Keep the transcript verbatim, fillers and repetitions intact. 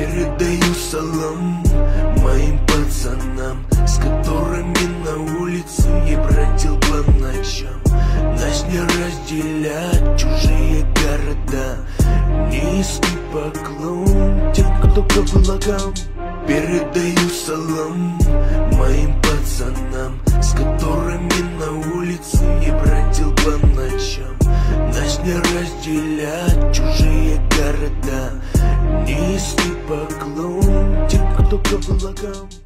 Передаю салам моим пацанам, с которыми на улицу я бродил по ночам. Нас не разделят чужие города, низкий поклон тем, кто по благам. Передаю салам моим пацанам, с которыми на улицу я бродил по ночам. Нас не разделят чужие города, низкий поклон тем, кто по благам.